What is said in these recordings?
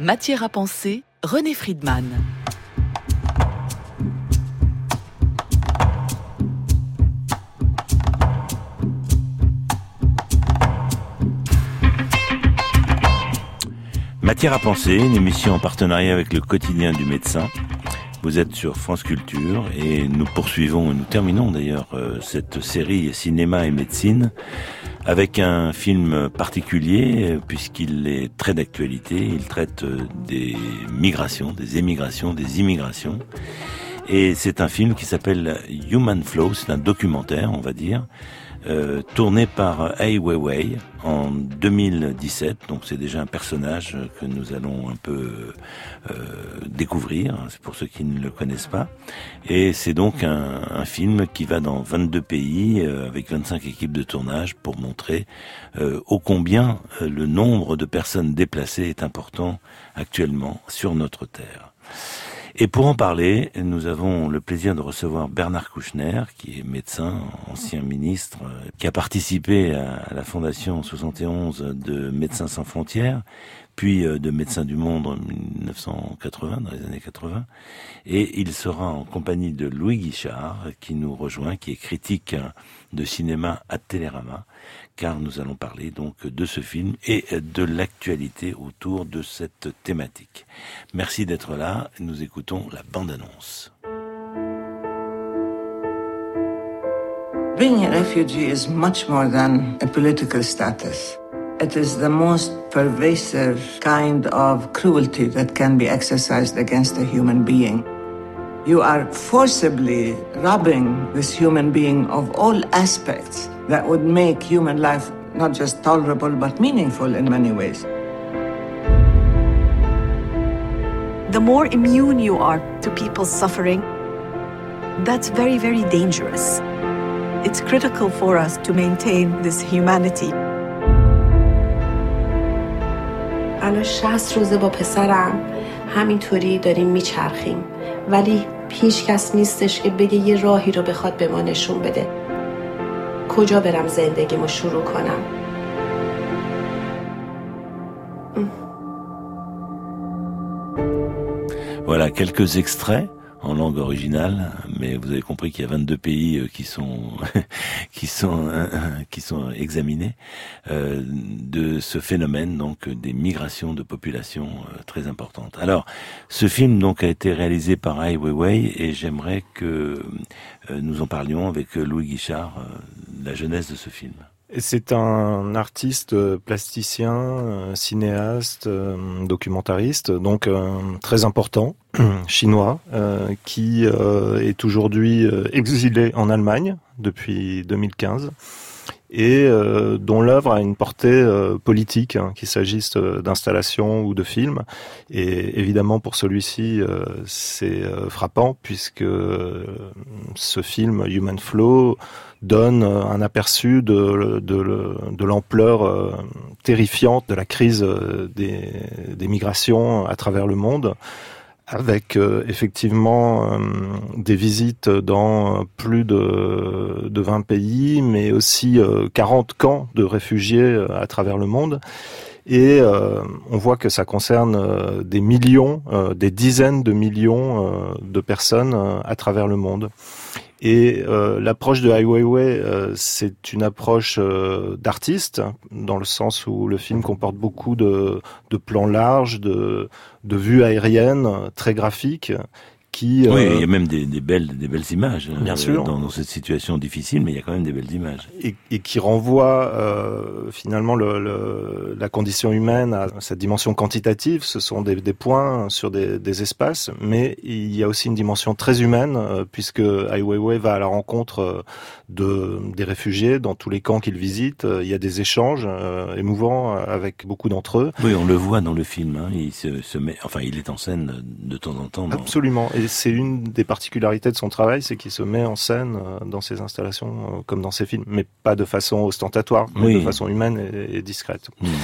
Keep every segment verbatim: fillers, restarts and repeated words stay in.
Matière à penser, René Friedman. Matière à penser, une émission en partenariat avec le quotidien du médecin. Vous êtes sur France Culture et nous poursuivons, et nous terminons d'ailleurs cette série Cinéma et médecine avec un film particulier puisqu'il est très d'actualité. Il traite des migrations, des émigrations, des immigrations. Et c'est un film qui s'appelle Human Flow, c'est un documentaire, on va dire, Euh, tourné par Ai Weiwei en deux mille dix-sept, donc c'est déjà un personnage que nous allons un peu euh, découvrir, c'est pour ceux qui ne le connaissent pas, et c'est donc un, un film qui va dans vingt-deux pays euh, avec vingt-cinq équipes de tournage pour montrer euh, ô combien euh, le nombre de personnes déplacées est important actuellement sur notre terre. Et pour en parler, nous avons le plaisir de recevoir Bernard Kouchner, qui est médecin, ancien ministre, qui a participé à la fondation soixante et onze de Médecins sans frontières, puis de Médecins du Monde en dix-neuf cent quatre-vingts, dans les années quatre-vingts. Et il sera en compagnie de Louis Guichard, qui nous rejoint, qui est critique de cinéma à Télérama, car nous allons parler donc de ce film et de l'actualité autour de cette thématique. Merci d'être là. Nous écoutons la bande-annonce. Being a refugee is much more than a political status. It is the most pervasive kind of cruelty that can be exercised against a human being. You are forcibly robbing this human being of all aspects that would make human life not just tolerable but meaningful in many ways. The more immune you are to people's suffering, that's very, very dangerous. It's critical for us to maintain this humanity. الان شصت روزه با پسرم همینطوری داریم میچرخیم ولی هیچ کس نیستش که بگه یه راهی رو بخواد به ما نشون بده. کجا برم زندگیمو شروع کنم؟ Voilà quelques extraits en langue originale, mais vous avez compris qu'il y a vingt-deux pays qui sont qui sont qui sont examinés euh, de ce phénomène, donc des migrations de population euh, très importantes. Alors, ce film donc a été réalisé par Ai Weiwei et j'aimerais que euh, nous en parlions avec Louis Guichard, euh, la jeunesse de ce film. Et c'est un artiste plasticien, cinéaste, documentariste, donc euh, très important, chinois, euh, qui euh, est aujourd'hui exilé en Allemagne depuis deux mille quinze et euh, dont l'œuvre a une portée euh, politique, hein, qu'il s'agisse d'installations ou de films. Et évidemment, pour celui-ci, euh, c'est euh, frappant puisque euh, ce film Human Flow donne un aperçu de, de, de l'ampleur euh, terrifiante de la crise des, des migrations à travers le monde, avec euh, effectivement euh, des visites dans plus de, de vingt pays, mais aussi euh, quarante camps de réfugiés à travers le monde. Et euh, on voit que ça concerne euh, des millions, euh, des dizaines de millions euh, de personnes euh, à travers le monde. Et euh, l'approche de Ai Weiwei, euh, c'est une approche euh, d'artiste, dans le sens où le film comporte beaucoup de, de plans larges, de, de vues aériennes très graphiques. Qui, oui, euh, il y a même des, des belles, des belles images. Bien euh, sûr. Dans, dans cette situation difficile, mais il y a quand même des belles images. Et, et qui renvoie euh, finalement le, le, la condition humaine à cette dimension quantitative. Ce sont des, des points sur des, des espaces, mais il y a aussi une dimension très humaine, euh, puisque Ai Weiwei va à la rencontre euh, de des réfugiés dans tous les camps qu'il visite. Euh, il y a des échanges euh, émouvants avec beaucoup d'entre eux. Oui, on le voit dans le film. Hein, il se, se met, enfin, il est en scène de temps en temps. Dans... Absolument. Et c'est une des particularités de son travail, c'est qu'il se met en scène dans ses installations comme dans ses films, mais pas de façon ostentatoire, mais oui. de façon humaine et, et discrète. Mmh.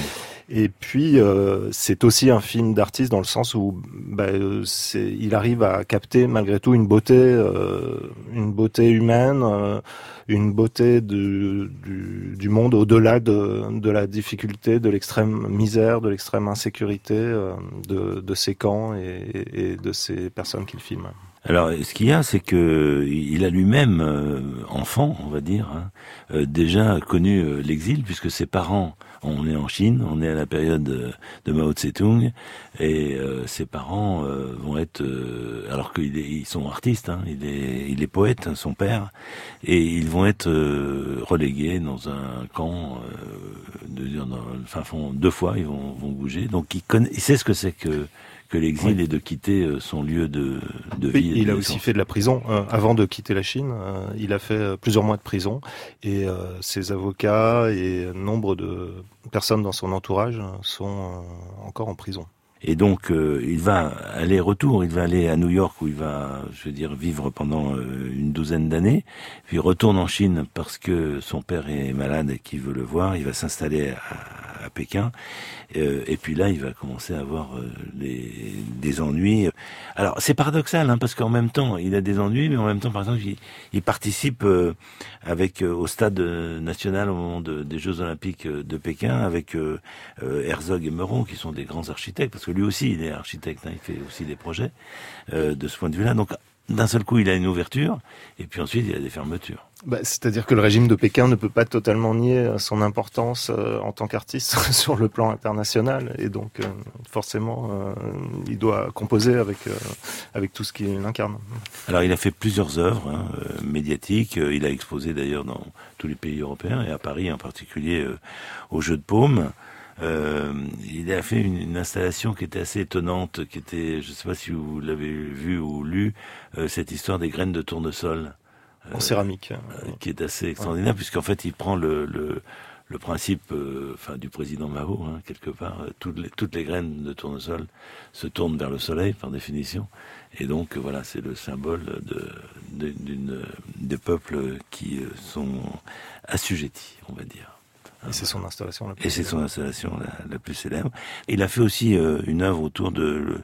Et puis, euh, c'est aussi un film d'artiste dans le sens où bah, c'est, il arrive à capter malgré tout une beauté, euh, une beauté humaine, euh, une beauté de, du, du monde au-delà de, de la difficulté, de l'extrême misère, de l'extrême insécurité euh, de, de ces camps et, et de ces personnes qu'il filme. Alors, ce qu'il y a, c'est que il a lui-même, euh, enfant, on va dire, hein, euh, déjà connu euh, l'exil, puisque ses parents, on est en Chine, on est à la période de, de Mao Tse-tung, et euh, ses parents euh, vont être, euh, alors qu'ils ils sont artistes, hein, il est, il est poète, son père, et ils vont être euh, relégués dans un camp, euh, de, dans le fin fond, deux fois, ils vont, vont bouger. Donc, il connaît, il sait ce que c'est que que l'exil oui. et de quitter son lieu de, de vie. Oui, il a aussi fait de la prison. Euh, avant de quitter la Chine, euh, il a fait plusieurs mois de prison et euh, ses avocats et nombre de personnes dans son entourage sont euh, encore en prison. Et donc, euh, il va aller-retour, il va aller à New York où il va, je veux dire, vivre pendant euh, une douzaine d'années, puis il retourne en Chine parce que son père est malade et qu'il veut le voir, il va s'installer à, à Pékin, euh, et puis là, il va commencer à avoir euh, les, des ennuis. Alors, c'est paradoxal, hein, parce qu'en même temps, il a des ennuis, mais en même temps, par exemple, il, il participe euh, avec euh, au stade national au moment de, des Jeux Olympiques de Pékin, avec euh, euh, Herzog et Meuron, qui sont des grands architectes, parce que lui aussi, il est architecte, hein, il fait aussi des projets euh, de ce point de vue-là. Donc, d'un seul coup, il a une ouverture, et puis ensuite, il y a des fermetures. Bah, c'est-à-dire que le régime de Pékin ne peut pas totalement nier son importance euh, en tant qu'artiste sur le plan international, et donc euh, forcément, euh, il doit composer avec euh, avec tout ce qu'il incarne. Alors, il a fait plusieurs œuvres hein, euh, médiatiques. Il a exposé d'ailleurs dans tous les pays européens, et à Paris en particulier euh, au Jeu de Paume. Euh, il a fait une, une installation qui était assez étonnante, qui était, je ne sais pas si vous l'avez vu ou lu, euh, cette histoire des graines de tournesol. En euh, céramique. Euh, qui est assez extraordinaire, ouais. Puisqu'en fait, il prend le, le, le principe euh, enfin, du président Mao, hein, quelque part. Euh, toutes, les, toutes les graines de tournesol se tournent vers le soleil, par définition. Et donc, euh, voilà, c'est le symbole de, de, d'une, des peuples qui euh, sont assujettis, on va dire. Et c'est son installation la plus Et c'est son installation la, la plus célèbre. Il a fait aussi euh, une œuvre autour de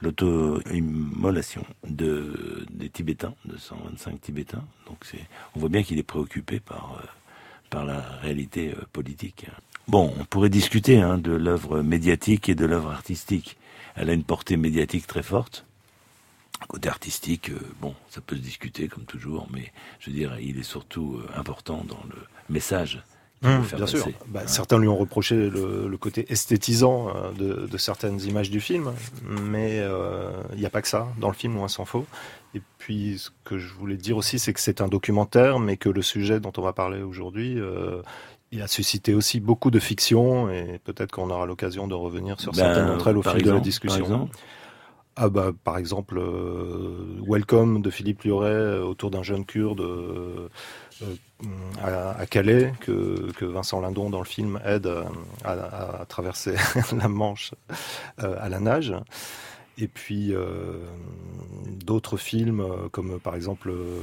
l'auto-immolation de, des Tibétains, de cent vingt-cinq Tibétains. Donc c'est, on voit bien qu'il est préoccupé par, euh, par la réalité euh, politique. Bon, on pourrait discuter hein, de l'œuvre médiatique et de l'œuvre artistique. Elle a une portée médiatique très forte. Côté artistique, euh, bon, ça peut se discuter comme toujours, mais je veux dire, il est surtout euh, important dans le message. Mmh, bien sûr. Bah, hein. Certains lui ont reproché le, le côté esthétisant euh, de, de certaines images du film, mais il euh, n'y a pas que ça dans le film, loin s'en faut. Et puis, ce que je voulais dire aussi, c'est que c'est un documentaire, mais que le sujet dont on va parler aujourd'hui, euh, il a suscité aussi beaucoup de fiction, et peut-être qu'on aura l'occasion de revenir sur ben, certaines d'entre elles au fil exemple, de la discussion. Par exemple Ah bah par exemple euh, Welcome de Philippe Liorey euh, autour d'un jeune Kurde euh, euh, à, à Calais que, que Vincent Lindon dans le film aide à, à, à traverser la Manche euh, à la nage. Et puis euh, d'autres films euh, comme par exemple euh,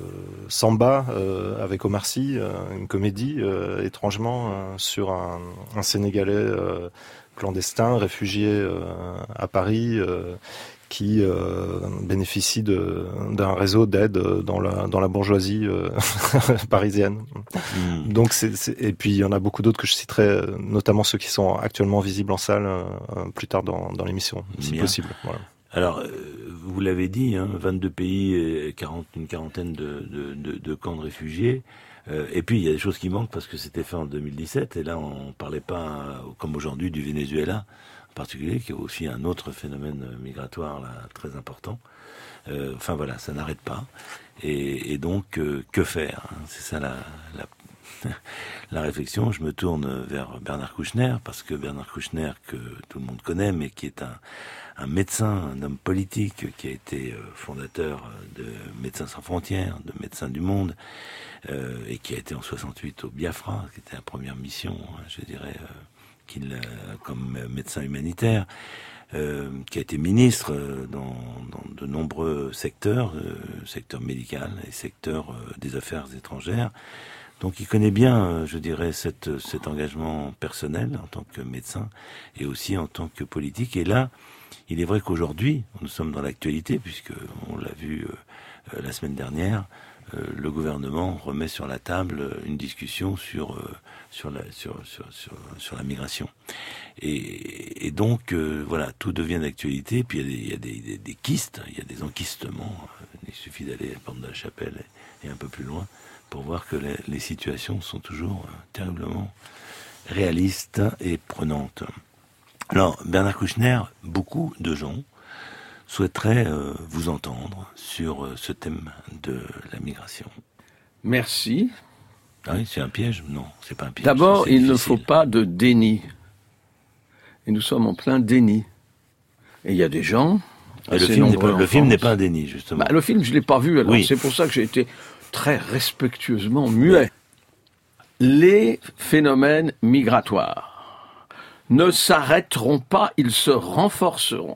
Samba euh, avec Omar Sy, euh, une comédie euh, étrangement euh, sur un, un Sénégalais euh, clandestin, réfugié euh, à Paris, euh, qui euh, bénéficie de, d'un réseau d'aide dans la, dans la bourgeoisie euh, parisienne. Mmh. Donc c'est, c'est, et puis il y en a beaucoup d'autres que je citerai, notamment ceux qui sont actuellement visibles en salle euh, plus tard dans, dans l'émission, si Bien. possible. Voilà. Alors, euh, vous l'avez dit, hein, vingt-deux pays et quarante, une quarantaine de, de, de, de camps de réfugiés. Euh, et puis, il y a des choses qui manquent parce que c'était fait en deux mille dix-sept. Et là, on ne parlait pas, comme aujourd'hui, du Venezuela en particulier, qui est aussi un autre phénomène migratoire là, très important. Euh, enfin, voilà, ça n'arrête pas. Et, et donc, euh, que faire hein, c'est ça la, la, la réflexion. Je me tourne vers Bernard Kouchner, parce que Bernard Kouchner, que tout le monde connaît, mais qui est un, un médecin, un homme politique, qui a été fondateur de Médecins sans frontières, de Médecins du monde, euh, et qui a été en soixante-huit au Biafra, qui était la première mission, je dirais, euh, qu'il, euh, comme médecin humanitaire, euh, qui a été ministre dans, dans de nombreux secteurs, euh, secteur médical et secteur euh, des affaires étrangères, Donc il connaît bien, je dirais, cette, cet engagement personnel en tant que médecin et aussi en tant que politique. Et là, il est vrai qu'aujourd'hui, nous sommes dans l'actualité, puisque on l'a vu euh, la semaine dernière, euh, le gouvernement remet sur la table une discussion sur euh, sur la sur sur sur, sur la migration. Et, et donc euh, voilà, tout devient d'actualité. Puis il y a des il y a des, des, des kystes, il y a des enquistements. Il suffit d'aller à la Porte de la Chapelle et, et un peu plus loin pour voir que les, les situations sont toujours euh, terriblement réalistes et prenantes. Alors, Bernard Kouchner, beaucoup de gens souhaiteraient euh, vous entendre sur euh, ce thème de la migration. Merci. Ah oui, c'est un piège? Non, c'est pas un piège. D'abord, il difficile. ne faut pas de déni. Et nous sommes en plein déni. Et il y a des gens... Le film, n'est pas, le film n'est pas un déni, justement. Bah, le film, je ne l'ai pas vu, alors oui. C'est pour ça que j'ai été très respectueusement muet. Oui. Les phénomènes migratoires ne s'arrêteront pas, ils se renforceront.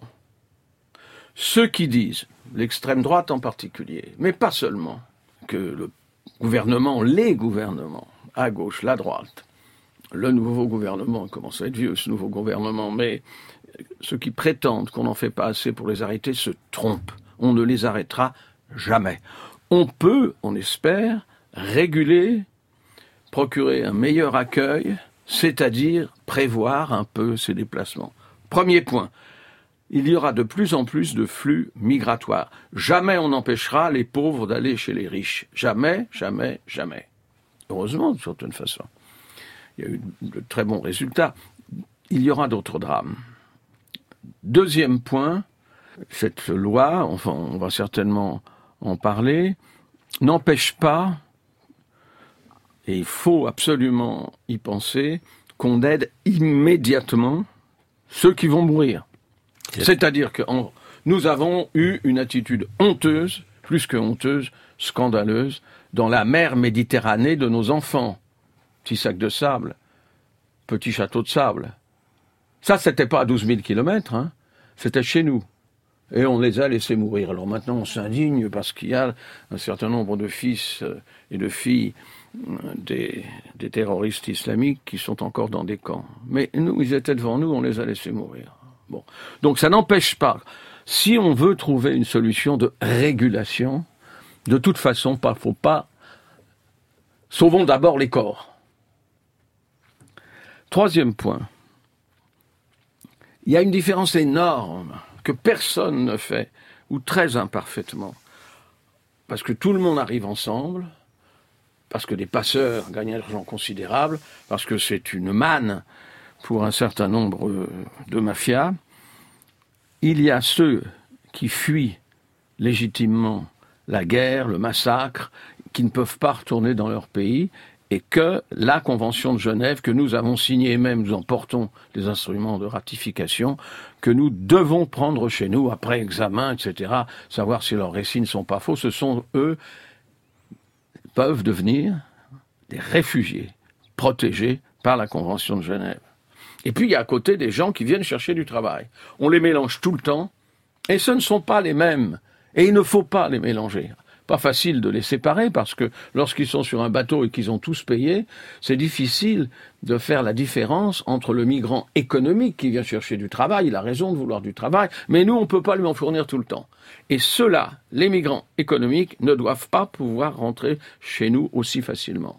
Ceux qui disent, l'extrême droite en particulier, mais pas seulement, que le gouvernement, les gouvernements, à gauche, la droite, le nouveau gouvernement, commence à être vieux ce nouveau gouvernement, mais ceux qui prétendent qu'on n'en fait pas assez pour les arrêter se trompent. On ne les arrêtera jamais. On peut, on espère, réguler, procurer un meilleur accueil, c'est-à-dire prévoir un peu ces déplacements. Premier point, il y aura de plus en plus de flux migratoires. Jamais on n'empêchera les pauvres d'aller chez les riches. Jamais, jamais, jamais. Heureusement, d'une certaine façon. Il y a eu de très bons résultats. Il y aura d'autres drames. Deuxième point, cette loi, enfin on va certainement en parler, n'empêche pas, et il faut absolument y penser, qu'on aide immédiatement ceux qui vont mourir. C'est-à-dire que en, nous avons eu une attitude honteuse, plus que honteuse, scandaleuse, dans la mer Méditerranée de nos enfants. Petit sac de sable, petit château de sable. Ça, c'était pas à douze mille kilomètres, hein, c'était chez nous. Et on les a laissés mourir. Alors maintenant, on s'indigne parce qu'il y a un certain nombre de fils et de filles des, des terroristes islamiques qui sont encore dans des camps. Mais nous, ils étaient devant nous, on les a laissés mourir. Bon. Donc ça n'empêche pas, si on veut trouver une solution de régulation, de toute façon, il ne faut pas... Sauvons d'abord les corps. Troisième point. Il y a une différence énorme que personne ne fait, ou très imparfaitement. Parce que tout le monde arrive ensemble, parce que des passeurs gagnent un argent considérable, parce que c'est une manne pour un certain nombre de mafias. Il y a ceux qui fuient légitimement la guerre, le massacre, qui ne peuvent pas retourner dans leur pays, et que la Convention de Genève, que nous avons signée, et même nous en portons les instruments de ratification, que nous devons prendre chez nous, après examen, et cetera, savoir si leurs récits ne sont pas faux, ce sont eux, peuvent devenir des réfugiés protégés par la Convention de Genève. Et puis il y a à côté des gens qui viennent chercher du travail. On les mélange tout le temps, et ce ne sont pas les mêmes, et il ne faut pas les mélanger. Pas facile de les séparer parce que lorsqu'ils sont sur un bateau et qu'ils ont tous payé, c'est difficile de faire la différence entre le migrant économique qui vient chercher du travail, il a raison de vouloir du travail, mais nous on ne peut pas lui en fournir tout le temps. Et ceux-là, les migrants économiques, ne doivent pas pouvoir rentrer chez nous aussi facilement.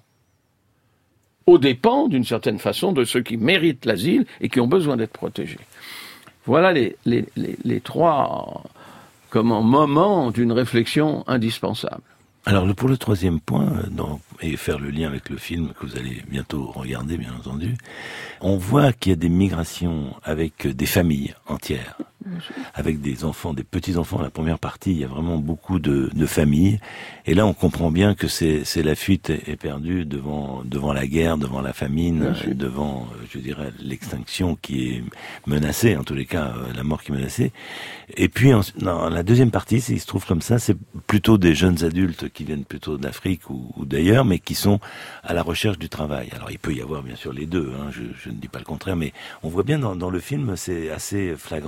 Aux dépens, d'une certaine façon, de ceux qui méritent l'asile et qui ont besoin d'être protégés. Voilà les, les, les, les trois... comme un moment d'une réflexion indispensable. Alors pour le troisième point, dans, et faire le lien avec le film que vous allez bientôt regarder, bien entendu, on voit qu'il y a des migrations avec des familles entières, avec des enfants, des petits-enfants. La première partie, il y a vraiment beaucoup de, de familles. Et là, on comprend bien que c'est, c'est la fuite est perdue devant, devant la guerre, devant la famine, devant, je dirais, l'extinction qui est menacée, en tous les cas, la mort qui est menacée. Et puis, en, dans la deuxième partie, il se trouve comme ça, c'est plutôt des jeunes adultes qui viennent plutôt d'Afrique ou, ou d'ailleurs, mais qui sont à la recherche du travail. Alors, il peut y avoir, bien sûr, les deux, hein, je, je ne dis pas le contraire, mais on voit bien dans, dans le film, c'est assez flagrant,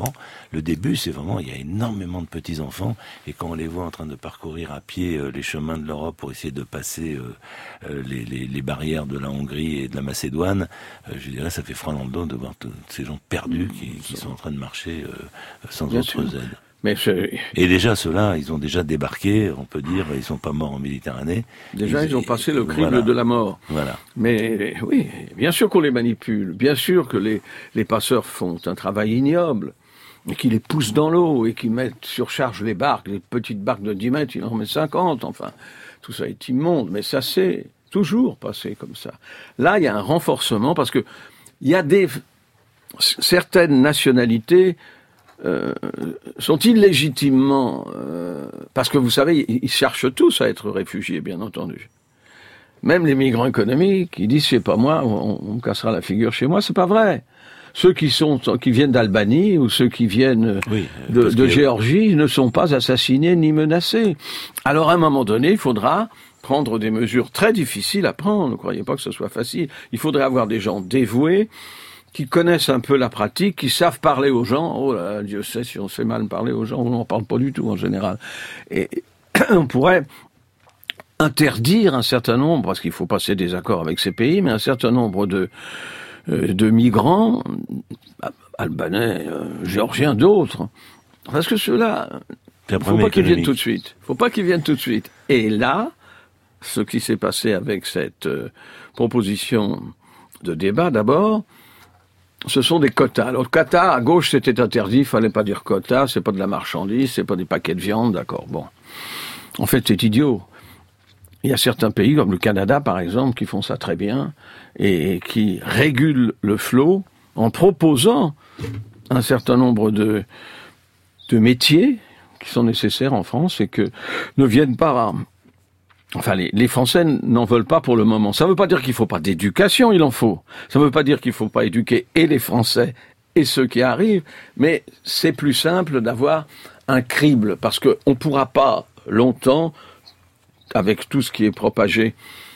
le début, c'est vraiment, il y a énormément de petits enfants, et quand on les voit en train de parcourir à pied euh, les chemins de l'Europe pour essayer de passer euh, euh, les, les, les barrières de la Hongrie et de la Macédoine, euh, je dirais, ça fait froid dans le dos de voir tous ces gens perdus qui, qui sont en train de marcher euh, sans Bien autre sûr. aide. Mais et déjà, ceux-là, ils ont déjà débarqué, on peut dire, ils sont pas morts en Méditerranée. Déjà, ils, ils ont passé le crible voilà. de la mort. Voilà. Mais oui, bien sûr qu'on les manipule, bien sûr que les, les passeurs font un travail ignoble, et qui les poussent dans l'eau, et qui mettent, surchargent les barques, les petites barques de dix mètres, ils en mettent cinquante, enfin, tout ça est immonde, mais ça s'est toujours passé comme ça. Là, il y a un renforcement, parce que il y a des, certaines nationalités, Euh, sont illégitimement, euh, parce que vous savez, ils cherchent tous à être réfugiés, bien entendu. Même les migrants économiques, ils disent, c'est pas moi, on, on me cassera la figure chez moi, c'est pas vrai. Ceux qui sont, qui viennent d'Albanie ou ceux qui viennent oui, de, de Géorgie ne sont pas assassinés ni menacés. Alors à un moment donné, il faudra prendre des mesures très difficiles à prendre. Ne croyez pas que ce soit facile. Il faudrait avoir des gens dévoués, qui connaissent un peu la pratique, qui savent parler aux gens. Oh là, Dieu sait si on sait mal parler aux gens, on n'en parle pas du tout en général. Et on pourrait interdire un certain nombre, parce qu'il faut passer des accords avec ces pays, mais un certain nombre de, euh, de migrants, albanais, euh, géorgiens, d'autres. Parce que ceux-là, il ne faut pas qu'ils viennent tout de suite. Il ne faut pas qu'ils viennent tout de suite. Et là, ce qui s'est passé avec cette euh, proposition de débat, d'abord, ce sont des quotas. Alors, quota, à gauche, c'était interdit, il fallait pas dire quota, c'est pas de la marchandise, c'est pas des paquets de viande, d'accord, bon. En fait, c'est idiot. Il y a certains pays, comme le Canada, par exemple, qui font ça très bien, et qui régulent le flot en proposant un certain nombre de, de métiers qui sont nécessaires en France et que ne viennent pas... Enfin, les, les Français n'en veulent pas pour le moment. Ça ne veut pas dire qu'il ne faut pas d'éducation, il en faut. Ça ne veut pas dire qu'il ne faut pas éduquer et les Français et ceux qui arrivent, mais c'est plus simple d'avoir un crible, parce qu'on ne pourra pas longtemps, avec tout ce qui est propagé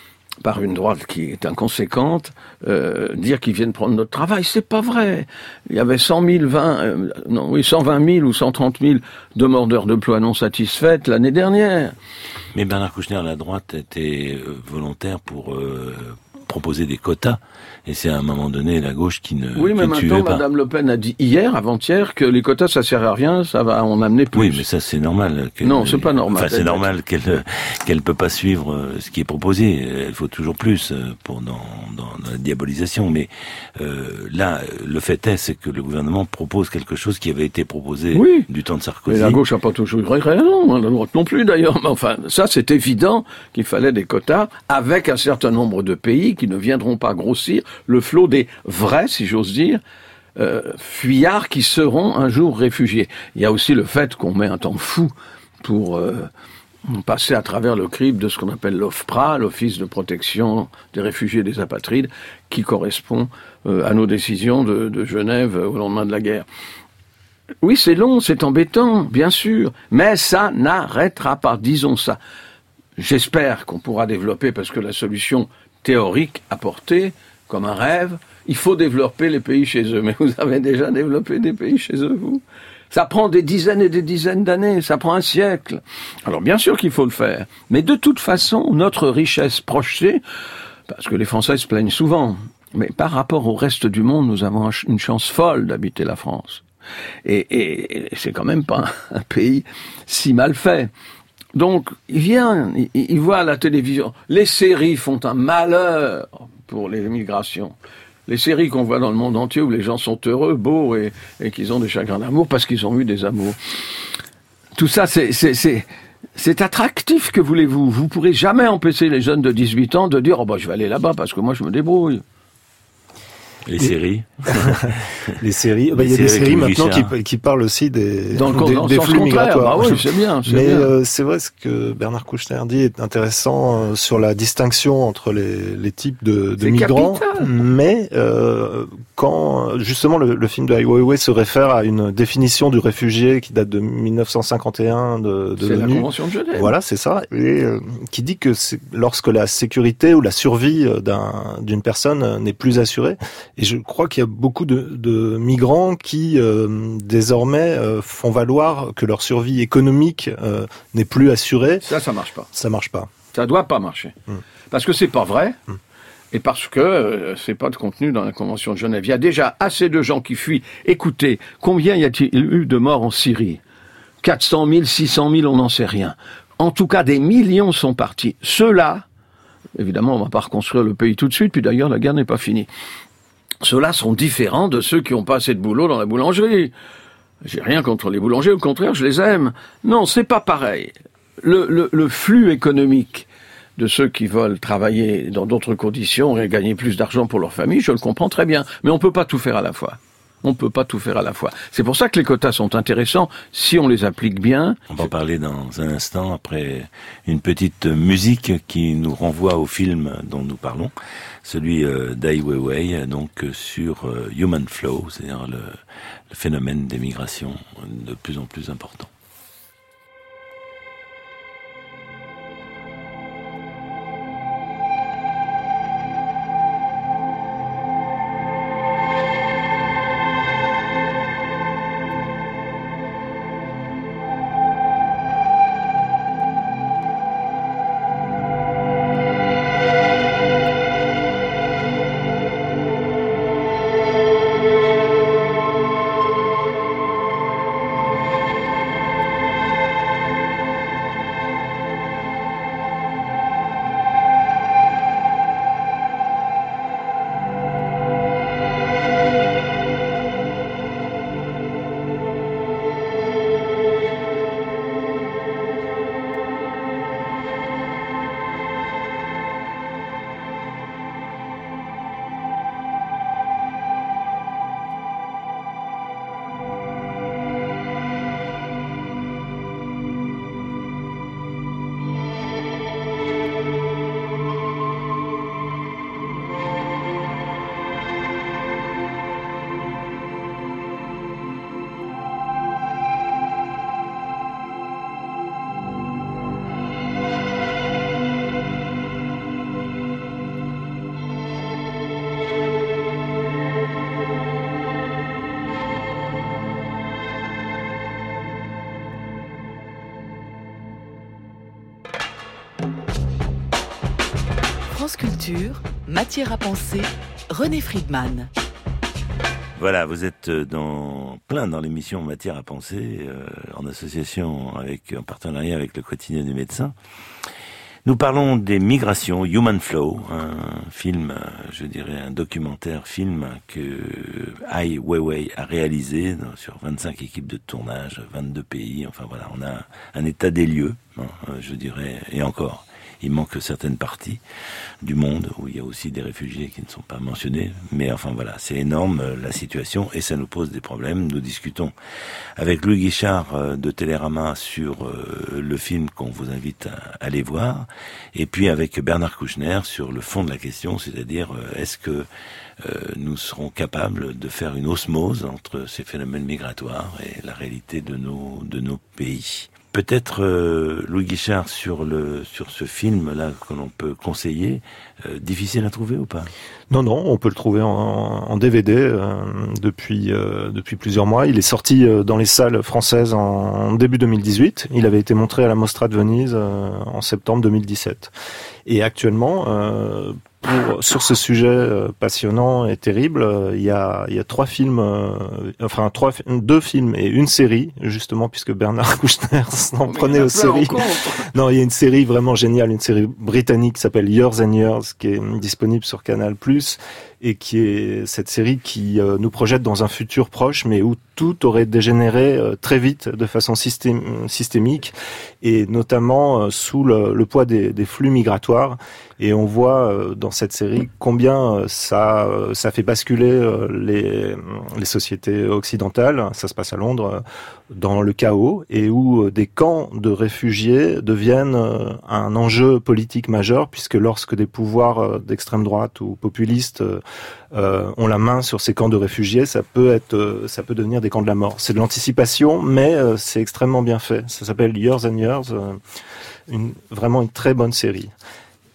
par une droite qui est inconséquente, euh, dire qu'ils viennent prendre notre travail. C'est pas vrai. Il y avait cent mille, vingt, euh, non, oui, cent vingt mille ou cent trente mille demandeurs d'emploi non satisfaits l'année dernière. Mais Bernard Kouchner, la droite était volontaire pour euh, proposer des quotas, et c'est à un moment donné la gauche qui ne Oui, mais qui maintenant, pas. Madame Le Pen a dit hier, avant-hier, que les quotas, ça sert à rien, ça va en amener plus. Oui, mais ça, c'est normal. Non, c'est pas normal. Enfin, c'est normal qu'elle qu'elle peut pas suivre ce qui est proposé. Il faut toujours plus pour dans, dans, dans la diabolisation. Mais euh, là, le fait est, c'est que le gouvernement propose quelque chose qui avait été proposé oui. du temps de Sarkozy. Mais la gauche n'a pas toujours eu raison, la droite non plus d'ailleurs. Mais enfin, ça, c'est évident qu'il fallait des quotas avec un certain nombre de pays qui ne viendront pas grossir le flot des vrais, si j'ose dire, euh, fuyards qui seront un jour réfugiés. Il y a aussi le fait qu'on met un temps fou pour euh, passer à travers le crible de ce qu'on appelle l'OFPRA, l'Office de protection des réfugiés et des apatrides, qui correspond euh, à nos décisions de, de Genève au lendemain de la guerre. Oui, c'est long, c'est embêtant, bien sûr, mais ça n'arrêtera pas, disons ça. J'espère qu'on pourra développer, parce que la solution théorique apportée, comme un rêve, il faut développer les pays chez eux. Mais vous avez déjà développé des pays chez eux, vous ? Ça prend des dizaines et des dizaines d'années, ça prend un siècle. Alors bien sûr qu'il faut le faire, mais de toute façon, notre richesse projetée, parce que les Français se plaignent souvent, mais par rapport au reste du monde, nous avons une chance folle d'habiter la France. Et, et, et c'est quand même pas un, un pays si mal fait. Donc, il vient, il, il voit à la télévision, les séries font un malheur pour les migrations. Les séries qu'on voit dans le monde entier où les gens sont heureux, beaux et, et qu'ils ont des chagrins d'amour parce qu'ils ont eu des amours. Tout ça, c'est, c'est, c'est, c'est attractif, que voulez-vous. Vous pourrez jamais empêcher les jeunes de dix-huit ans de dire « Oh bah je vais aller là-bas parce que moi je me débrouille ». Les séries. Les séries. Bah, il y a des séries maintenant qui, qui parlent aussi des, dans le, des, dans des flux migratoires. Bah oui, c'est bien. C'est Mais bien. Euh, c'est vrai, ce que Bernard Kouchner dit est intéressant euh, sur la distinction entre les, les types de, de migrants. Capital. Mais euh, quand justement le, le film de Ai Weiwei se réfère à une définition du réfugié qui date de mille neuf cent cinquante et un de, de c'est l'ONU. la Convention de Genève. Voilà, c'est ça. Et euh, qui dit que c'est, lorsque la sécurité ou la survie d'un, d'une personne n'est plus assurée, Et je crois qu'il y a beaucoup de, de migrants qui euh, désormais euh, font valoir que leur survie économique euh, n'est plus assurée. Ça, ça marche pas. Ça marche pas. Ça doit pas marcher. Mmh. Parce que c'est pas vrai. Mmh. Et parce que euh, c'est pas de contenu dans la Convention de Genève. Il y a déjà assez de gens qui fuient. Écoutez, combien y a-t-il eu de morts en Syrie ? quatre cent mille, six cent mille, on n'en sait rien. En tout cas, des millions sont partis. Ceux-là, évidemment, on va pas reconstruire le pays tout de suite, puis d'ailleurs, la guerre n'est pas finie. Ceux-là sont différents de ceux qui ont pas assez de boulot dans la boulangerie. J'ai rien contre les boulangers, au contraire, je les aime. Non, c'est pas pareil. Le, le, le flux économique de ceux qui veulent travailler dans d'autres conditions et gagner plus d'argent pour leur famille, je le comprends très bien. Mais on peut pas tout faire à la fois. On peut pas tout faire à la fois. C'est pour ça que les quotas sont intéressants si on les applique bien. On va en parler dans un instant après une petite musique qui nous renvoie au film dont nous parlons, celui euh, d'Ai Weiwei, donc sur euh, Human Flow, c'est-à-dire le, le phénomène des migrations de plus en plus important. France Culture, matière à penser, René Friedman. Voilà, vous êtes dans, plein dans l'émission Matière à penser, euh, en association avec, en partenariat avec le quotidien du médecin. Nous parlons des migrations, Human Flow, un film, je dirais un documentaire film que Ai Weiwei a réalisé sur vingt-cinq équipes de tournage, vingt-deux pays, enfin voilà, on a un état des lieux, hein, je dirais, et encore. Il manque certaines parties du monde où il y a aussi des réfugiés qui ne sont pas mentionnés. Mais enfin voilà, c'est énorme la situation et ça nous pose des problèmes. Nous discutons avec Louis Guichard de Télérama sur le film qu'on vous invite à aller voir. Et puis avec Bernard Kouchner sur le fond de la question, c'est-à-dire est-ce que nous serons capables de faire une osmose entre ces phénomènes migratoires et la réalité de nos, de nos pays. Peut-être euh, Louis Guichard sur le sur ce film là que l'on peut conseiller, euh, difficile à trouver ou pas ? Non non, on peut le trouver en, en D V D euh, depuis euh, depuis plusieurs mois. Il est sorti euh, dans les salles françaises en, en début deux mille dix-huit. Il avait été montré à la Mostra de Venise euh, en septembre deux mille dix-sept. Et actuellement, euh, pour, sur ce sujet euh, passionnant et terrible, euh, il y a il y a trois films, euh, enfin trois deux films et une série justement puisque Bernard Kouchner s'en prenait aux séries. Non, il y a une série vraiment géniale, une série britannique qui s'appelle Years and Years qui est disponible sur Canal plus, et qui est cette série qui euh, nous projette dans un futur proche, mais où tout aurait dégénéré euh, très vite, de façon systém- systémique, et notamment euh, sous le, le poids des, des flux migratoires. Et on voit euh, dans cette série combien euh, ça euh, ça fait basculer euh, les les sociétés occidentales. Ça se passe à Londres, euh, dans le chaos, et où euh, des camps de réfugiés deviennent euh, un enjeu politique majeur, puisque lorsque des pouvoirs euh, d'extrême droite ou populistes euh, euh, ont la main sur ces camps de réfugiés, ça peut être euh, ça peut devenir des camps de la mort. C'est de l'anticipation, mais euh, c'est extrêmement bien fait. Ça s'appelle Years and Years, euh, une, vraiment une très bonne série.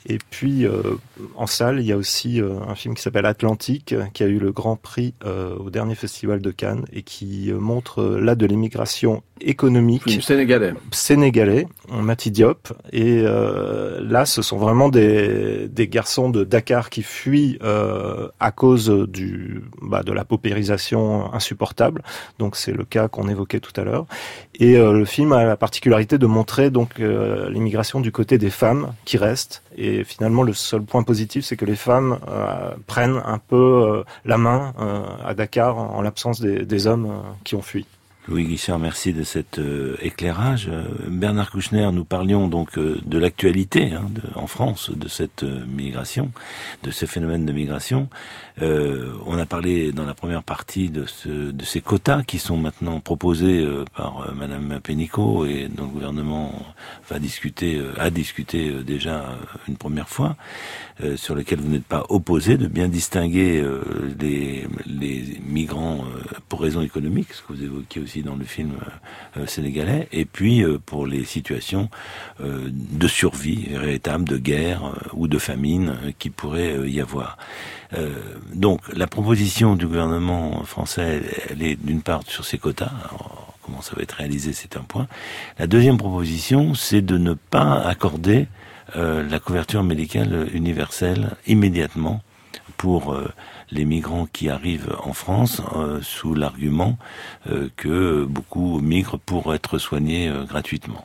Et puis, euh, en salle, il y a aussi euh, un film qui s'appelle Atlantique, qui a eu le Grand Prix euh, au dernier festival de Cannes et qui euh, montre euh, là de l'immigration économique. Film sénégalais. Sénégalais, Mati Diop. Et euh, là, ce sont vraiment des, des garçons de Dakar qui fuient euh, à cause du, bah, de la paupérisation insupportable. Donc, c'est le cas qu'on évoquait tout à l'heure. Et euh, le film a la particularité de montrer donc euh, l'immigration du côté des femmes qui restent. Et finalement, le seul point positif, c'est que les femmes euh, prennent un peu euh, la main euh, à Dakar en l'absence des, des hommes euh, qui ont fui. Louis Guichard, merci de cet euh, éclairage. Euh, Bernard Kouchner, nous parlions donc euh, de l'actualité hein, de, en France, de cette euh, migration, de ce phénomène de migration. Euh, on a parlé dans la première partie de, ce, de ces quotas qui sont maintenant proposés euh, par euh, Madame Pénicaud et dont le gouvernement va discuter, euh, a discuté euh, déjà euh, une première fois, euh, sur lesquels vous n'êtes pas opposé, de bien distinguer euh, les, les migrants euh, pour raisons économiques, ce que vous évoquiez aussi dans le film euh, sénégalais, et puis euh, pour les situations euh, de survie véritable, de guerre euh, ou de famine euh, qui pourrait euh, y avoir. Euh, donc la proposition du gouvernement français, elle, elle est d'une part sur ces quotas. Alors, comment ça va être réalisé, c'est un point. La deuxième proposition, c'est de ne pas accorder euh, la couverture médicale universelle immédiatement pour euh, les migrants qui arrivent en France euh, sous l'argument euh, que beaucoup migrent pour être soignés euh, gratuitement.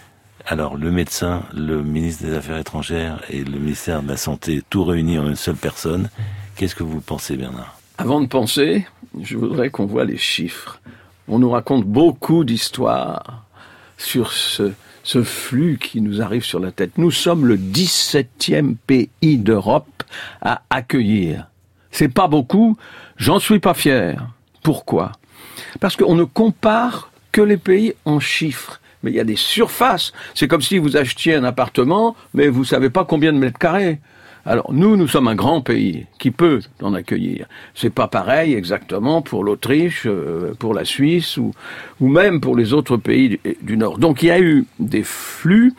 Alors le médecin, le ministre des Affaires étrangères et le ministère de la Santé, tout réunis en une seule personne, qu'est-ce que vous pensez, Bernard ? Avant de penser, je voudrais qu'on voit les chiffres. On nous raconte beaucoup d'histoires sur ce, ce flux qui nous arrive sur la tête. Nous sommes le dix-septième pays d'Europe à accueillir. C'est pas beaucoup, j'en suis pas fier. Pourquoi ? Parce qu'on ne compare que les pays en chiffres. Mais il y a des surfaces. C'est comme si vous achetiez un appartement, mais vous savez pas combien de mètres carrés. Alors nous, nous sommes un grand pays qui peut en accueillir. C'est pas pareil exactement pour l'Autriche, pour la Suisse ou, ou même pour les autres pays du, du Nord. Donc il y a eu des flux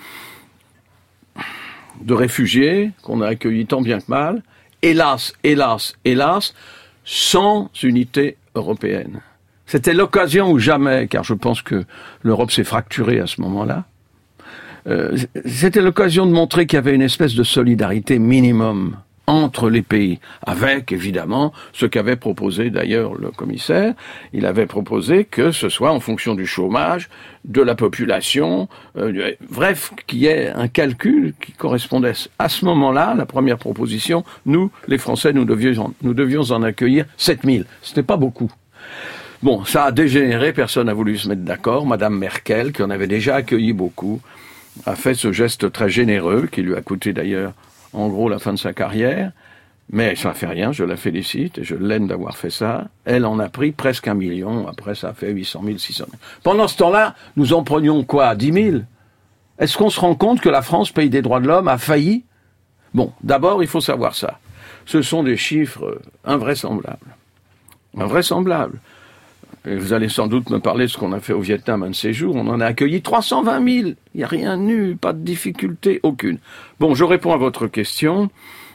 de réfugiés qu'on a accueillis tant bien que mal. Hélas, hélas, hélas, sans unité européenne. C'était l'occasion ou jamais, car je pense que l'Europe s'est fracturée à ce moment-là. Euh, c'était l'occasion de montrer qu'il y avait une espèce de solidarité minimum entre les pays, avec évidemment ce qu'avait proposé d'ailleurs le commissaire. Il avait proposé que ce soit en fonction du chômage, de la population, euh, bref, qu'il y ait un calcul qui correspondait à ce moment-là, la première proposition. Nous, les Français, nous devions, nous devions en accueillir sept mille. Ce n'est pas beaucoup. Bon, ça a dégénéré, personne n'a voulu se mettre d'accord. Madame Merkel, qui en avait déjà accueilli beaucoup, a fait ce geste très généreux, qui lui a coûté d'ailleurs, en gros, la fin de sa carrière. Mais ça ne fait rien, je la félicite, et je l'aime d'avoir fait ça. Elle en a pris presque un million, après ça a fait huit cent mille, six cent mille. Pendant ce temps-là, nous en prenions quoi, dix mille ? Est-ce qu'on se rend compte que la France, pays des droits de l'homme, a failli ? Bon, d'abord, il faut savoir ça. Ce sont des chiffres invraisemblables. Invraisemblables. Et vous allez sans doute me parler de ce qu'on a fait au Vietnam un de ces jours. On en a accueilli trois cent vingt mille. Il n'y a rien eu, pas de difficulté aucune. Bon, je réponds à votre question.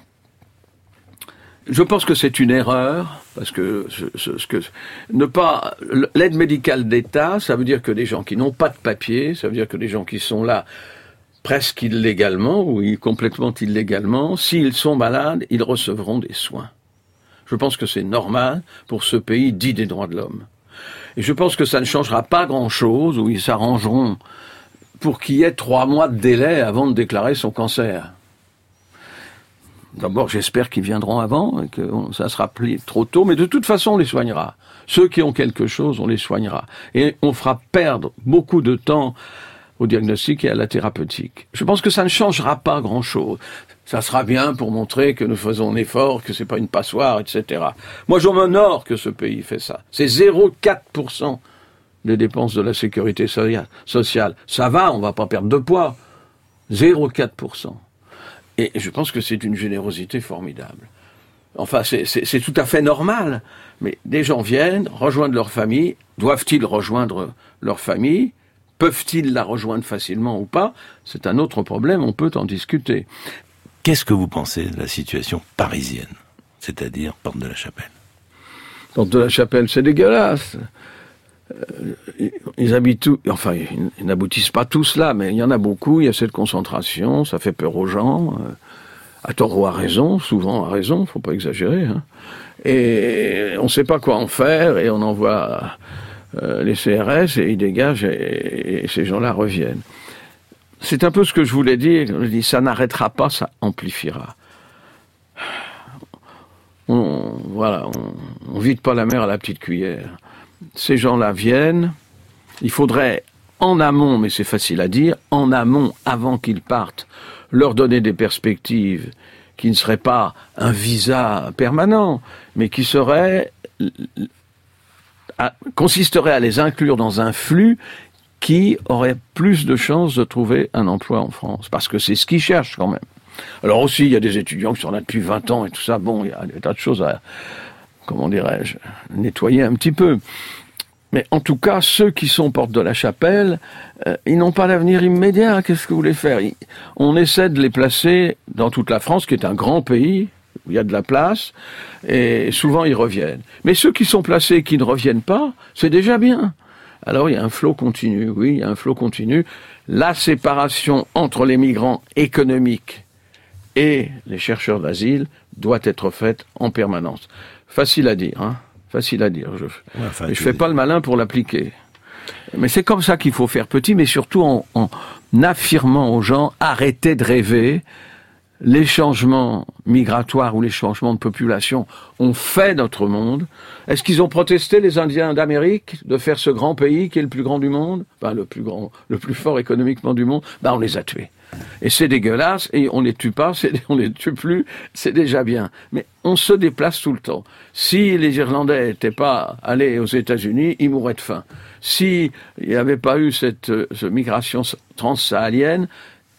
Je pense que c'est une erreur, parce que, ce, ce que ne pas l'aide médicale d'État, ça veut dire que des gens qui n'ont pas de papier, ça veut dire que des gens qui sont là presque illégalement ou complètement illégalement, s'ils sont malades, ils recevront des soins. Je pense que c'est normal pour ce pays dit des droits de l'homme. Et je pense que ça ne changera pas grand-chose, où ils s'arrangeront pour qu'il y ait trois mois de délai avant de déclarer son cancer. D'abord, j'espère qu'ils viendront avant, et que ça sera pris trop tôt, mais de toute façon, on les soignera. Ceux qui ont quelque chose, on les soignera. Et on fera perdre beaucoup de temps au diagnostic et à la thérapeutique. Je pense que ça ne changera pas grand-chose. Ça sera bien pour montrer que nous faisons un effort, que c'est pas une passoire, et cetera. Moi, je m'honore que ce pays fait ça. C'est zéro virgule quatre pour cent des dépenses de la sécurité sociale. Ça va, on va pas perdre de poids. zéro virgule quatre pour cent. Et je pense que c'est une générosité formidable. Enfin, c'est, c'est, c'est tout à fait normal. Mais des gens viennent, rejoindre leur famille. Doivent-ils rejoindre leur famille ? Peuvent-ils la rejoindre facilement ou pas ? C'est un autre problème, on peut en discuter. Qu'est-ce que vous pensez de la situation parisienne, c'est-à-dire Porte de la Chapelle? Porte de la Chapelle, c'est dégueulasse. Euh, ils habitent tout, enfin, ils, ils n'aboutissent pas tous là, mais il y en a beaucoup, il y a cette concentration, ça fait peur aux gens, euh, à tort ou à raison, souvent à raison, faut pas exagérer, hein. Et on sait pas quoi en faire, et on envoie euh, les C R S, et ils dégagent, et, et ces gens-là reviennent. C'est un peu ce que je voulais dire, je dis, ça n'arrêtera pas, ça amplifiera. On, voilà, on, on vide pas la mer à la petite cuillère. Ces gens-là viennent, il faudrait en amont, mais c'est facile à dire, en amont, avant qu'ils partent, leur donner des perspectives qui ne seraient pas un visa permanent, mais qui seraient, à, consisteraient à les inclure dans un flux qui aurait plus de chances de trouver un emploi en France, parce que c'est ce qu'ils cherchent quand même. Alors aussi, il y a des étudiants qui sont là depuis vingt ans et tout ça, bon, il y a des tas de choses à, comment dirais-je, nettoyer un petit peu. Mais en tout cas, ceux qui sont Porte de la Chapelle, euh, ils n'ont pas d'avenir immédiat. Qu'est-ce que vous voulez faire? On essaie de les placer dans toute la France, qui est un grand pays, où il y a de la place, et souvent ils reviennent. Mais ceux qui sont placés et qui ne reviennent pas, c'est déjà bien. Alors il y a un flot continu, oui, il y a un flot continu. La séparation entre les migrants économiques et les chercheurs d'asile doit être faite en permanence. Facile à dire, hein. Facile à dire. Je ne ouais, enfin, fais pas le malin pour l'appliquer. Mais c'est comme ça qu'il faut faire petit, mais surtout en, en affirmant aux gens, arrêtez de rêver. Les changements migratoires ou les changements de population ont fait notre monde. Est-ce qu'ils ont protesté, les Indiens d'Amérique, de faire ce grand pays qui est le plus grand du monde, enfin le plus grand, le plus fort économiquement du monde? Ben on les a tués. Et c'est dégueulasse, et on les tue pas, c'est, on les tue plus, c'est déjà bien. Mais on se déplace tout le temps. Si les Irlandais n'étaient pas allés aux États-Unis, ils mourraient de faim. Si il n'y avait pas eu cette, cette migration transsaharienne,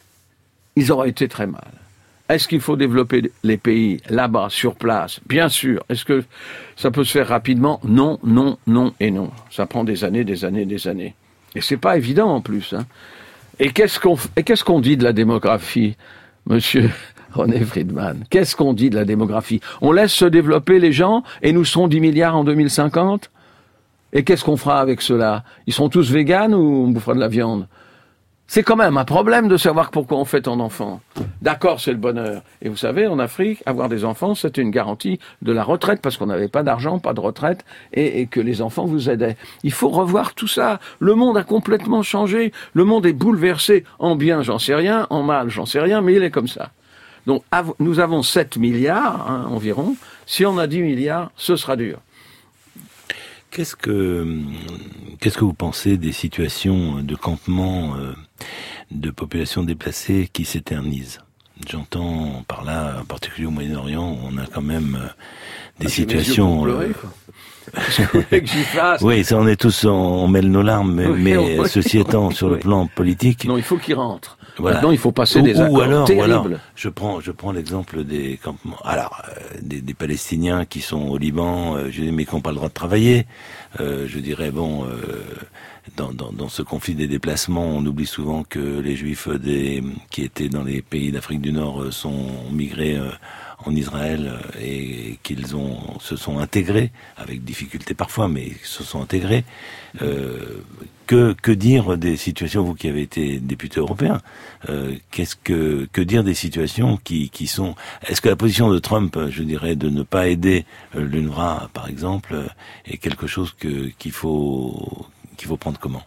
ils auraient été très mal. Est-ce qu'il faut développer les pays là-bas, sur place? Bien sûr. Est-ce que ça peut se faire rapidement? Non, non, non et non. Ça prend des années, des années, des années. Et c'est pas évident en plus, hein. Et qu'est-ce qu'on, et qu'est-ce qu'on dit de la démographie, monsieur René Friedman? Qu'est-ce qu'on dit de la démographie? On laisse se développer les gens et nous serons dix milliards en deux mille cinquante? Et qu'est-ce qu'on fera avec ceux-là? Ils seront tous véganes ou on bouffera de la viande? C'est quand même un problème de savoir pourquoi on fait tant d'enfants. D'accord, c'est le bonheur. Et vous savez, en Afrique, avoir des enfants, c'était une garantie de la retraite, parce qu'on n'avait pas d'argent, pas de retraite, et, et que les enfants vous aidaient. Il faut revoir tout ça. Le monde a complètement changé. Le monde est bouleversé. En bien, j'en sais rien. En mal, j'en sais rien, mais il est comme ça. Donc, av- nous avons sept milliards, hein, environ. Si on a dix milliards, ce sera dur. Qu'est-ce que, qu'est-ce que vous pensez des situations de campement euh, de populations déplacées qui s'éternisent? J'entends par là, en particulier au Moyen-Orient, on a quand même euh, des ah, situations... Pleurer, quoi. Qu'est-ce que vous voulez que j'y fasse? Oui, ça on est tous, on, on mêle nos larmes, mais, oui, mais oui, ceci oui, étant, sur oui. le plan politique... Non, il faut qu'ils rentrent. Voilà. Maintenant, il faut passer ou, des accords ou alors, terribles. Ou alors, je prends, je prends l'exemple des campements. Alors, euh, des, des Palestiniens qui sont au Liban, euh, je dis, mais qui n'ont pas le droit de travailler. Euh, je dirais, bon, euh, dans, dans, dans ce conflit des déplacements, on oublie souvent que les Juifs des, qui étaient dans les pays d'Afrique du Nord euh, sont migrés euh, en Israël euh, et qu'ils ont se sont intégrés, avec difficulté parfois, mais se sont intégrés. Euh, Que, que dire des situations, vous qui avez été député européen, euh, qu'est-ce que, que dire des situations qui, qui sont... Est-ce que la position de Trump, je dirais, de ne pas aider euh, l'UNRWA, par exemple, euh, est quelque chose que, qu'il faut, qu'il faut prendre comment?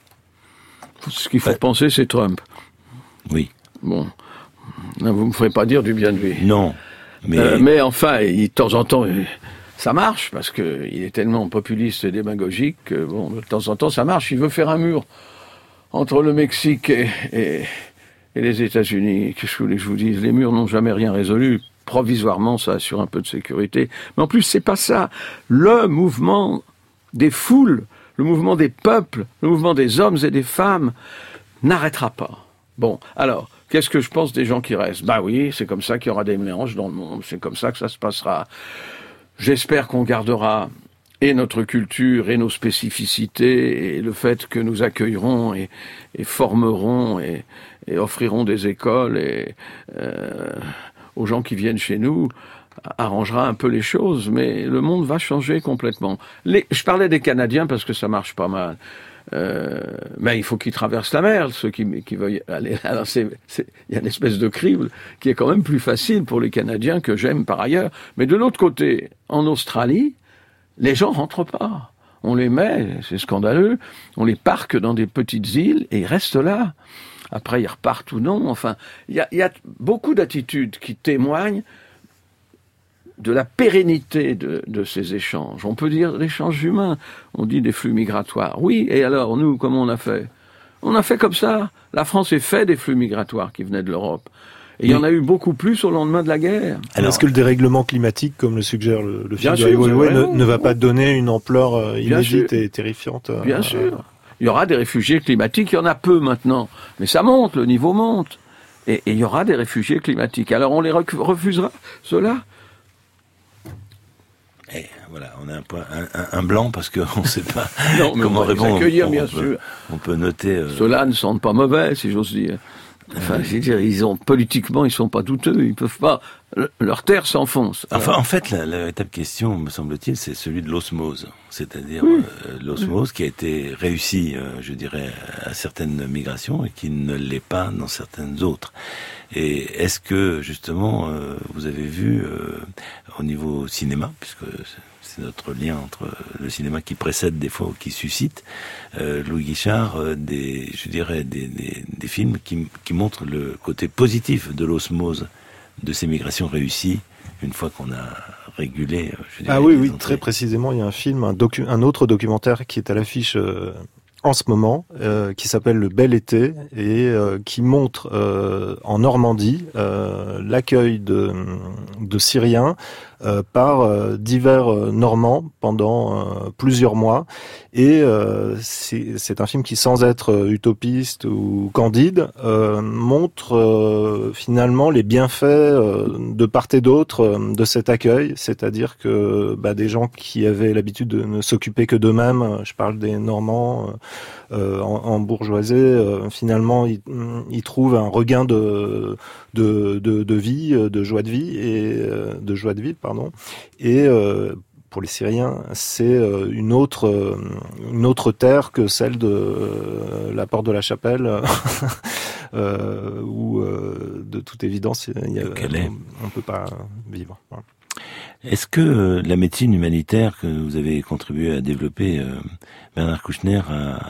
Ce qu'il faut bah, penser, c'est Trump. Oui. Bon. Non, vous ne me ferez pas dire du bien de lui. Non. Mais, euh, mais enfin, il, de temps en temps... Il... Ça marche, parce que il est tellement populiste et démagogique que, bon, de temps en temps, ça marche. Il veut faire un mur entre le Mexique et, et, et les États-Unis. Qu'est-ce que vous voulez que je vous dise? Les murs n'ont jamais rien résolu. Provisoirement, ça assure un peu de sécurité. Mais en plus, c'est pas ça. Le mouvement des foules, le mouvement des peuples, le mouvement des hommes et des femmes n'arrêtera pas. Bon, alors... Qu'est-ce que je pense des gens qui restent? Bah oui, c'est comme ça qu'il y aura des mélanges dans le monde. C'est comme ça que ça se passera. J'espère qu'on gardera et notre culture et nos spécificités et le fait que nous accueillerons et, et formerons et, et offrirons des écoles et, euh, aux gens qui viennent chez nous arrangera un peu les choses, mais le monde va changer complètement. Les, je parlais des Canadiens parce que ça marche pas mal. Euh, mais il faut qu'ils traversent la mer, ceux qui, qui veulent aller. Alors c'est, c'est, il y a une espèce de crible qui est quand même plus facile pour les Canadiens que j'aime par ailleurs. Mais de l'autre côté, en Australie, les gens rentrent pas. On les met, c'est scandaleux, on les parque dans des petites îles et ils restent là. Après, ils repartent ou non. Enfin, il y a, il y a beaucoup d'attitudes qui témoignent de la pérennité de, de ces échanges. On peut dire l'échange humain, on dit des flux migratoires. Oui, et alors, nous, comment on a fait ? On a fait comme ça. La France est fait des flux migratoires qui venaient de l'Europe. Et il y en a eu beaucoup plus au lendemain de la guerre. Alors, est-ce que le dérèglement climatique, comme le suggère le, le film de Ai Weiwei, ne, ne va pas donner une ampleur euh, inédite et terrifiante euh, Bien sûr. Il y aura des réfugiés climatiques, il y en a peu maintenant. Mais ça monte, le niveau monte. Et, et il y aura des réfugiés climatiques. Alors on les refusera, ceux-là ? Et voilà, on a un, point, un, un, un blanc parce qu'on ne sait pas non, mais comment on va répondre. Les accueillir, on, bien on sûr. Peut, on peut noter. Euh... Ceux-là ne sentent pas mauvais, si j'ose dire. Enfin, je veux dire, ils ont politiquement, ils sont pas douteux, ils peuvent pas. Leur terre s'enfonce. Enfin, en fait, la, la véritable question, me semble-t-il, c'est celui de l'osmose, c'est-à-dire oui. euh, l'osmose oui. qui a été réussie, euh, je dirais, à certaines migrations et qui ne l'est pas dans certaines autres. Et est-ce que justement, euh, vous avez vu euh, au niveau cinéma, puisque c'est notre lien entre le cinéma qui précède des fois ou qui suscite, euh, Louis Guichard, euh, des, je dirais, des, des, des films qui, qui montrent le côté positif de l'osmose de ces migrations réussies, une fois qu'on a régulé. Je dirais, ah oui, oui, entrées. Très précisément, il y a un film, un, docu- un autre documentaire qui est à l'affiche euh, en ce moment, euh, qui s'appelle Le Bel Été, et euh, qui montre euh, en Normandie euh, l'accueil de, de Syriens euh, par euh, divers euh, Normands pendant euh, plusieurs mois. Et euh, c'est, c'est un film qui, sans être euh, utopiste ou candide, euh, montre euh, finalement les bienfaits euh, de part et d'autre euh, de cet accueil, c'est-à-dire que bah, des gens qui avaient l'habitude de ne s'occuper que d'eux-mêmes, je parle des Normands euh, en, en bourgeoisie, euh, finalement ils, ils trouvent un regain de, de, de, de vie, de joie de vie et euh, de joie de vivre, pardon, et euh, pour les Syriens, c'est une autre, une autre terre que celle de la porte de la Chapelle, euh, où, euh, de toute évidence, il y a, on ne peut pas vivre. Est-ce que la médecine humanitaire que vous avez contribué à développer, Bernard Kouchner,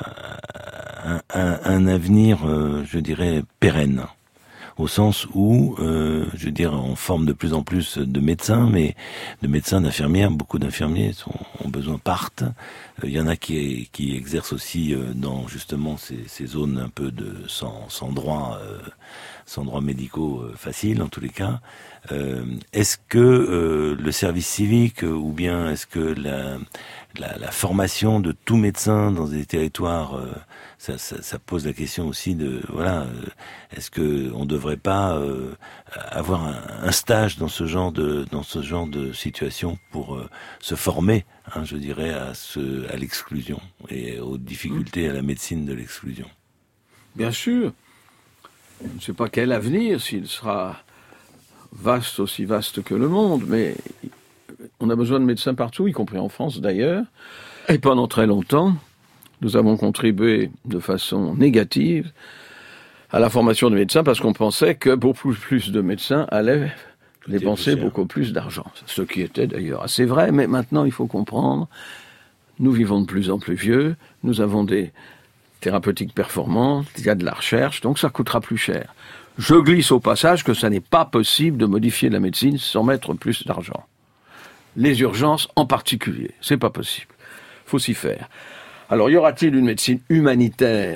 a un, un, un avenir, je dirais, pérenne ? Au sens où, euh, je veux dire, on forme de plus en plus de médecins, mais de médecins, d'infirmières, beaucoup d'infirmiers sont, ont besoin, partent. Il euh, y en a qui, qui exercent aussi euh, dans justement ces, ces zones un peu de sans, sans droit, euh, sans droits médicaux euh, faciles en tous les cas. Euh, est-ce que euh, le service civique euh, ou bien est-ce que la, la, la formation de tout médecin dans des territoires euh, Ça, ça, ça pose la question aussi de voilà, euh, est-ce que on devrait pas euh, avoir un, un stage dans ce genre de dans ce genre de situation pour euh, se former, hein, je dirais, à ce à l'exclusion et aux difficultés à la médecine de l'exclusion. Bien sûr. Je ne sais pas quel avenir, s'il sera vaste, aussi vaste que le monde, mais on a besoin de médecins partout, y compris en France d'ailleurs, et pendant très longtemps. Nous avons contribué de façon négative à la formation de médecins parce qu'on pensait que beaucoup plus de médecins allaient dépenser beaucoup plus d'argent. Ce qui était d'ailleurs assez vrai, mais maintenant il faut comprendre, nous vivons de plus en plus vieux, nous avons des thérapeutiques performantes, il y a de la recherche, donc ça coûtera plus cher. Je glisse au passage que ça n'est pas possible de modifier la médecine sans mettre plus d'argent. Les urgences en particulier, c'est pas possible. Faut s'y faire. Alors, y aura-t-il une médecine humanitaire ?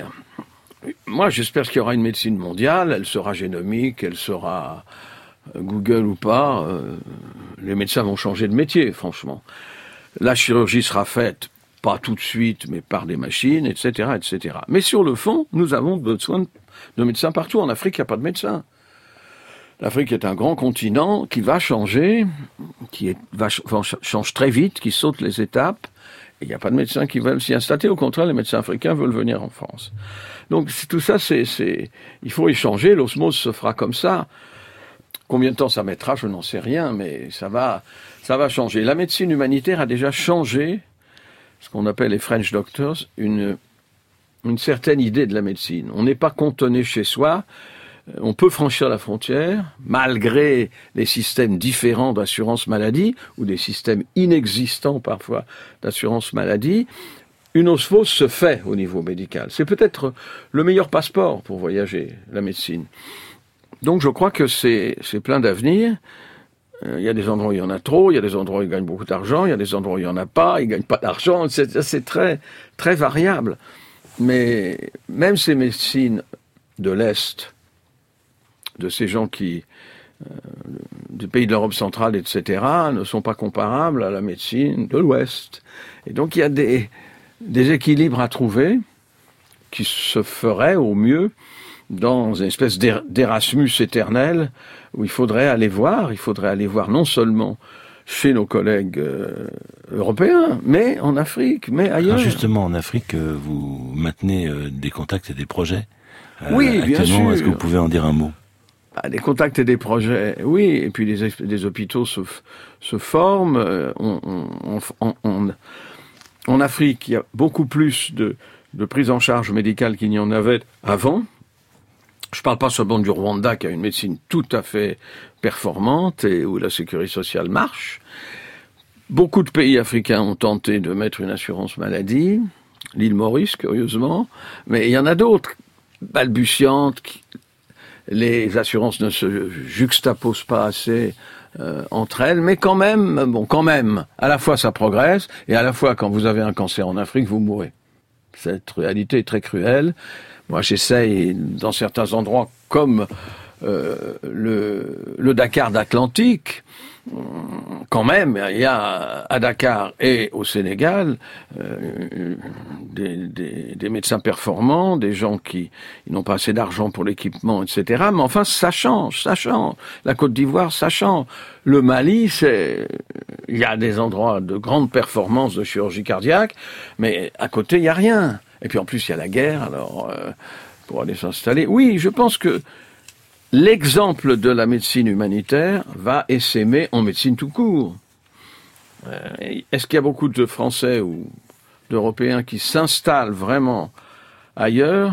Moi, j'espère qu'il y aura une médecine mondiale. Elle sera génomique, elle sera Google ou pas. Euh, les médecins vont changer de métier, franchement. La chirurgie sera faite, pas tout de suite, mais par des machines, et cetera, et cetera. Mais sur le fond, nous avons besoin de médecins partout. En Afrique, il n'y a pas de médecins. L'Afrique est un grand continent qui va changer, qui est, va, change très vite, qui saute les étapes. Il n'y a pas de médecins qui veulent s'y installer. Au contraire, les médecins africains veulent venir en France. Donc tout ça, c'est, c'est, il faut échanger. L'osmose se fera comme ça. Combien de temps ça mettra, je n'en sais rien, mais ça va, ça va changer. La médecine humanitaire a déjà changé, ce qu'on appelle les French doctors, une, une certaine idée de la médecine. On n'est pas cantonné chez soi. On peut franchir la frontière, malgré les systèmes différents d'assurance maladie, ou des systèmes inexistants parfois d'assurance maladie. Une osmose se fait au niveau médical. C'est peut-être le meilleur passeport pour voyager, la médecine. Donc je crois que c'est, c'est plein d'avenir. Il y a des endroits où il y en a trop, il y a des endroits où ils gagnent beaucoup d'argent, il y a des endroits où il n'y en a pas, ils ne gagnent pas d'argent, c'est, c'est très, très variable. Mais même ces médecines de l'Est, de ces gens qui, euh, du pays de l'Europe centrale, et cetera, ne sont pas comparables à la médecine de l'Ouest. Et donc il y a des, des équilibres à trouver qui se feraient au mieux dans une espèce d'Erasmus éternel où il faudrait aller voir, il faudrait aller voir non seulement chez nos collègues euh, européens, mais en Afrique, mais ailleurs. Alors justement, en Afrique, euh, vous maintenez euh, des contacts et des projets. Euh, oui, bien sûr. Est-ce que vous pouvez en dire un mot? Ah, des contacts et des projets, oui, et puis des, des hôpitaux se, se forment. On, on, on, on, en Afrique, il y a beaucoup plus de, de prise en charge médicale qu'il n'y en avait avant. Je ne parle pas seulement du Rwanda, qui a une médecine tout à fait performante et où la sécurité sociale marche. Beaucoup de pays africains ont tenté de mettre une assurance maladie, l'île Maurice, curieusement, mais il y en a d'autres, balbutiantes, qui, les assurances ne se juxtaposent pas assez euh, entre elles, mais quand même, bon, quand même, à la fois ça progresse, et à la fois quand vous avez un cancer en Afrique, vous mourrez. Cette réalité est très cruelle. Moi, j'essaye, dans certains endroits, comme euh, le, le Dakar d'Atlantique, quand même, il y a à Dakar et au Sénégal euh, des, des, des médecins performants, des gens qui ils n'ont pas assez d'argent pour l'équipement, et cetera. Mais enfin, ça change, ça change. La Côte d'Ivoire, ça change. Le Mali, c'est, il y a des endroits de grande performance de chirurgie cardiaque, mais à côté, il y a rien. Et puis en plus, il y a la guerre, alors euh, pour aller s'installer. Oui, je pense que l'exemple de la médecine humanitaire va essaimer en médecine tout court. Euh, est-ce qu'il y a beaucoup de Français ou d'Européens qui s'installent vraiment ailleurs ?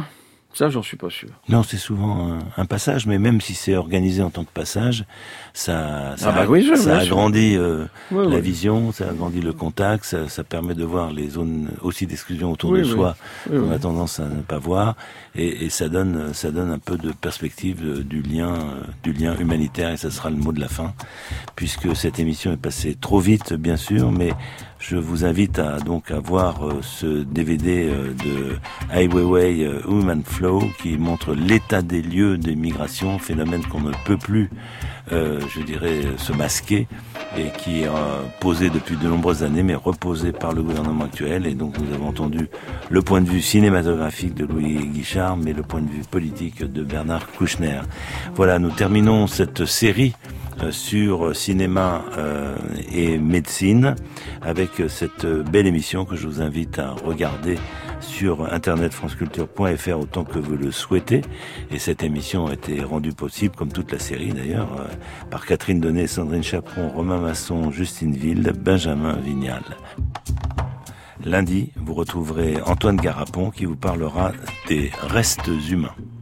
Ça, j'en suis pas sûr. Non, c'est souvent un, un passage, mais même si c'est organisé en tant que passage, ça, ça, ah bah oui, je, ça agrandit euh, oui, la oui. vision, ça agrandit le contact, ça, ça permet de voir les zones aussi d'exclusion autour oui, de oui. soi oui, qu'on oui. a tendance à ne pas voir, et, et ça donne, ça donne un peu de perspective du lien, du lien humanitaire, et ça sera le mot de la fin, puisque cette émission est passée trop vite, bien sûr, mais je vous invite à donc à voir euh, ce D V D euh, de Ai Weiwei euh, Human Flow qui montre l'état des lieux des migrations, phénomène qu'on ne peut plus, euh, je dirais, se masquer et qui est euh, posé depuis de nombreuses années, mais reposé par le gouvernement actuel. Et donc nous avons entendu le point de vue cinématographique de Louis Guichard, mais le point de vue politique de Bernard Kouchner. Voilà, nous terminons cette série sur cinéma euh, et médecine avec cette belle émission que je vous invite à regarder sur internet franceculture point f r autant que vous le souhaitez. Et cette émission a été rendue possible, comme toute la série d'ailleurs, euh, par Catherine Donnet, Sandrine Chaperon, Romain Masson, Justine Wilde, Benjamin Vignal. Lundi, vous retrouverez Antoine Garapon qui vous parlera des restes humains.